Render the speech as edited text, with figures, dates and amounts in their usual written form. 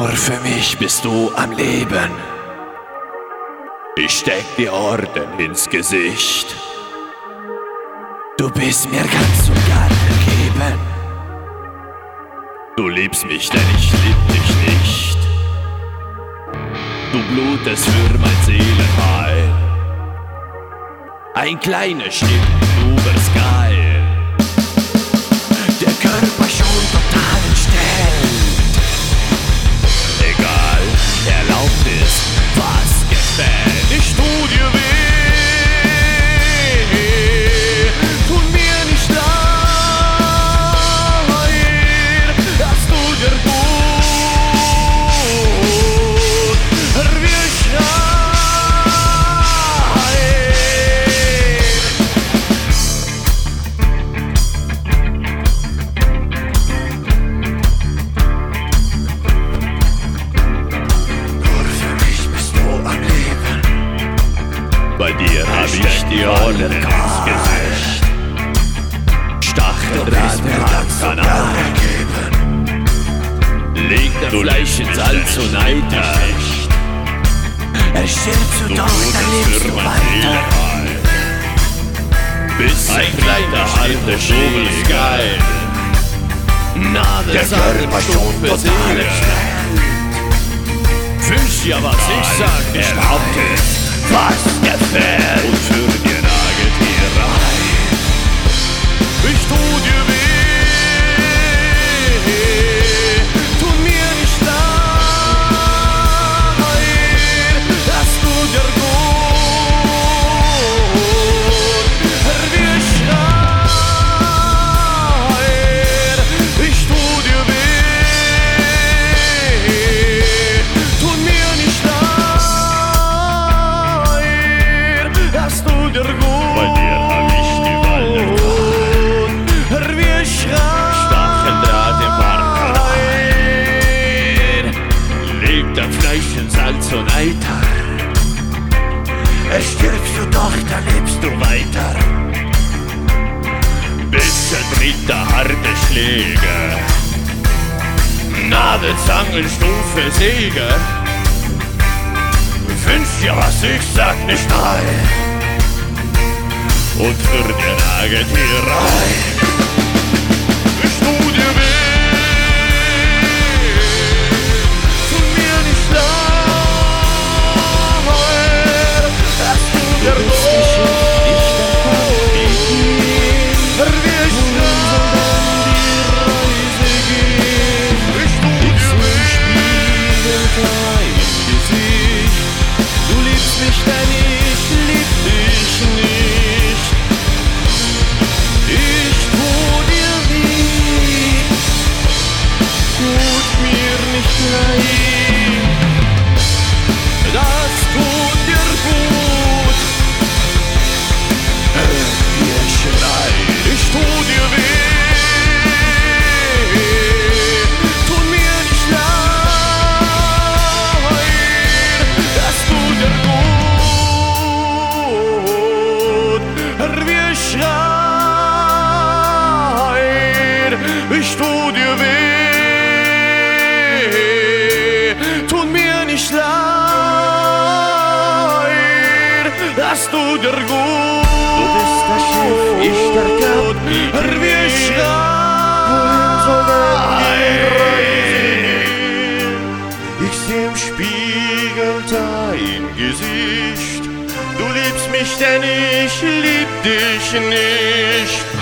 Nur für mich bist du am Leben. Ich steck dir Orden ins Gesicht. Du bist mir ganz und gar gegeben. Du liebst mich, denn ich lieb dich nicht. Du blutest für mein Seelenheil. Ein kleines Stück, du wirst geil. Der Körper schon total entstellt. Egal, erlaubt ist, was gefällt. Ich tu dir weh, tut mir nicht leid, das tut dir gut, wir Bei dir hab ich die Orden ins Gesicht. Stacheldraht mir ganz an geben. Leg der Fleisch in Salz und Eiter. Stirbst du doch, dann lebst du weiter. Bis ein kleiner harter Schobel ist geil. Der Körper schon total entstellt. Wünsch dir, was ich sag, nicht erlaubt ist, was gefällt. Und für die Nageltiererei ich tu dir weh, tut mir nicht leid, das tut dir gut, wir schreien, ich tu dir weh, tut mir nicht leid, das tut dir gut. Bei dir hab ich die Waldenkart. Wir schreien. Stacheldraht im Barkerein. Legt am Fleisch in Salz und Eiter. Stirbst du doch, dann lebst du weiter. Bisschen dritter harte Schläge. Nadel, Zangen, Stufe, Säge. Wünsch dir, was ich sag, nicht nein. Und für die Nageltiererei ich tu dir weh, tut mir nicht leid, das tut dir gut, wir du liebst mich, denn ich lieb dich nicht. Ich tu dir weh, tut mir nicht leid, das tut dir gut. Wir schreien, ich tu dir weh, tut mir nicht leid, das tut dir gut. Wir schreien, ich tu dir weh, tut mir nicht leid, das tut dir gut. Du bist das Schiff, ich der Kapitän. Wir schreien, ich seh im Spiegel dein Gesicht. Du liebst mich, denn ich lieb dich nicht.